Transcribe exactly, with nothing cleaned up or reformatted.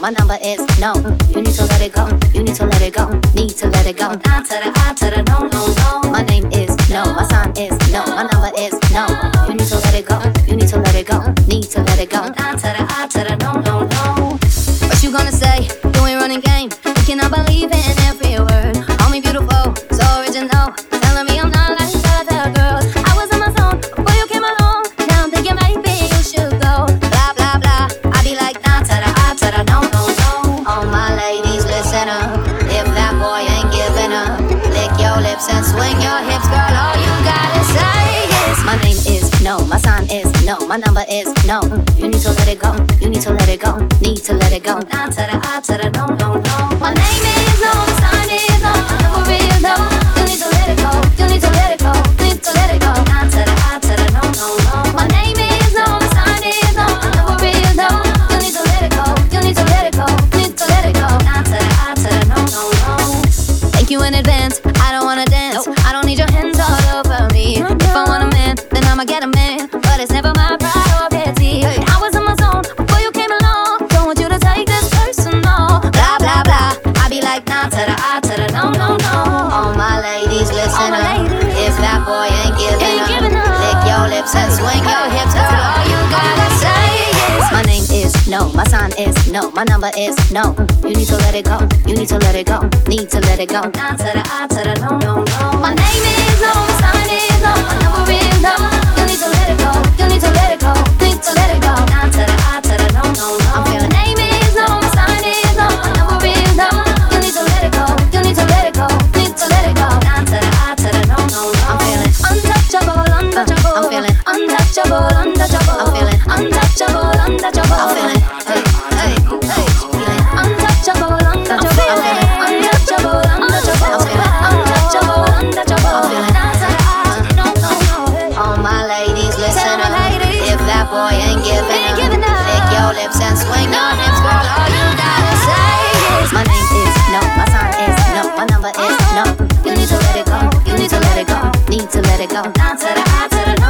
My number is no. You need to let it go. You need to let it go. Need to let it go. I to the I to the no, no, no. My name is no. My sign is no. My number is no. You need to let it go. You need to let it go. Need to let it go. I to the I to the no, no, no. What you gonna say? You ain't running game. You cannot believe in every word. Call me beautiful, so original. Telling me I'm not like other girls. I was in my zone before you came along. Now I'm thinking maybe you should go. Blah blah blah. I be like nah to the I to the no, no, no. All my ladies, listen up. If that boy ain't giving up, lick your lips and swing your hips, girl. All you gotta say is my name is no. My sign is no. My number is no. You need to let it go. You need to let it go. Need to let it go. Nah to the I to the no, no, no. My name is no. My sign is no. My number is no. You need to let it go. You need to let it go. Need to let it go. Nah to the I to the no, no, no. My name is no. My sign is no. My number is no. You need to let it go. You need to let it go. Need to let it go. Nah to the I to the no, no, no. Thank you in advance. I don't wanna dance. I don't need your hands all over me. If I want a man, then I'ma get a man. But it's never my priority. I was in my zone before you came along. Don't want you to take this personal. Blah blah blah. I be like nah to the I to the no, no, no. All my ladies, listen up. If that boy ain't giving up, lick your lips and swing your hips, girl. All you gotta say is my name is no. My sign is no. My number is no. You need to let it go. You need to let it go. Need to let it go. Nah to the I to the no, no, no. My name is no. My sign is no. My number is no. You need to let it go. You need to let it go. Need to let it go. Nah to the I to the no, no, no. I'm feeling. My name is no. My sign is no. My number is no. You need to let it go. You need to let it go. Need to let it go. Nah to the I to the no, no, no. I'm feeling untouchable, untouchable. I'm feeling untouchable, untouchable. I'm feeling untouchable, untouchable. I'm feeling. Hey, hey, hey. Feeling untouchable, untouchable. I'm feeling untouchable, untouchable. I'm feeling untouchable, untouchable. I'm feeling. Nah to the I to the no, no, no. All my ladies, listen up. If that boy ain't giving up, lick your lips and swing your hips, girl. All you gotta say is my name is no. My sign is no. My number is no. You need to let it go. You need to let it go. Need to let it go. Down to the I to the